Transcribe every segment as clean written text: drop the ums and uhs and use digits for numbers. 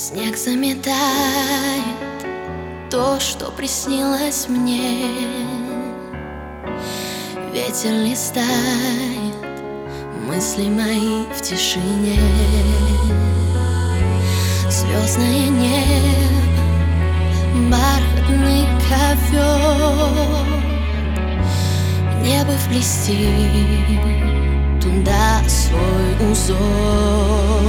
Снег заметает то, что приснилось мне. Ветер листает мысли мои в тишине. Звездное небо, бархатный ковер. Мне бы вплести туда свой узор.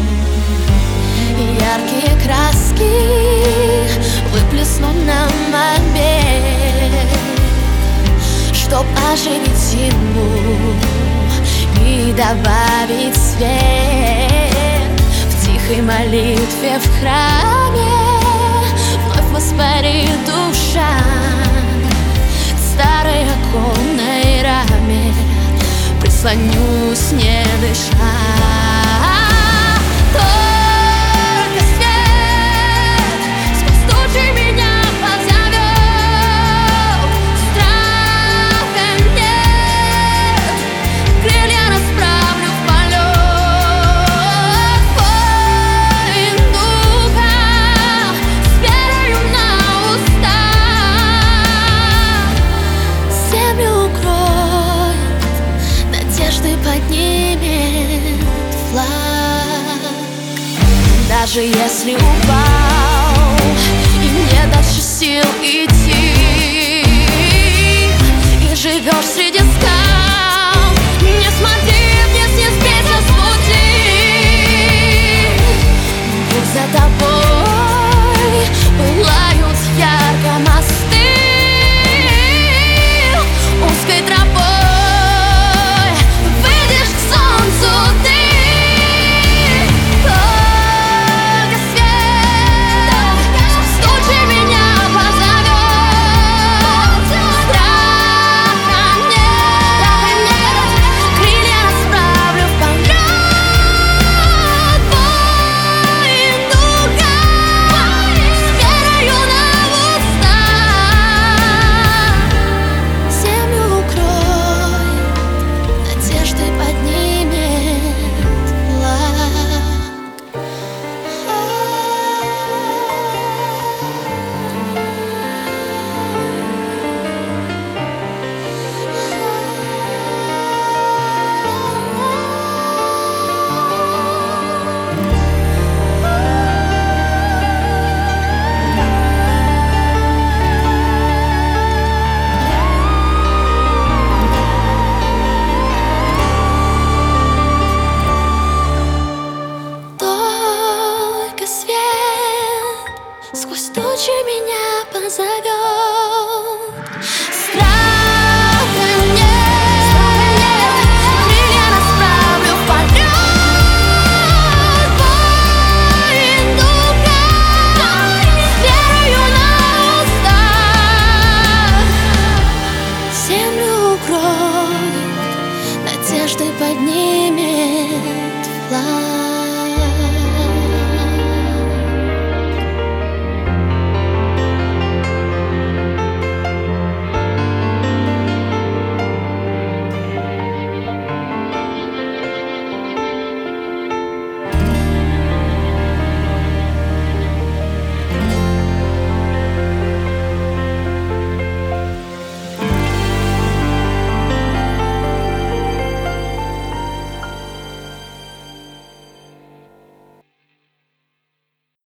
Яркие краски выплеснуть на мольбе, чтоб оживить зиму и добавить свет. В тихой молитве в храме вновь воспарит душа к старой оконной раме. Прислонюсь, не дыша. Поднимет флаг. Даже если упал и нет дальше сил идти, и живешь среди скал, не смотри вниз, не сбейся с пути. Пусть за тобой пылают ярко мосты узкой тропой. Сквозь тучи меня позовет. Страха нет, крылья расправлю в полет. Воин духа, с верою на устах. Землю укроет, надеждой поднимет флаг.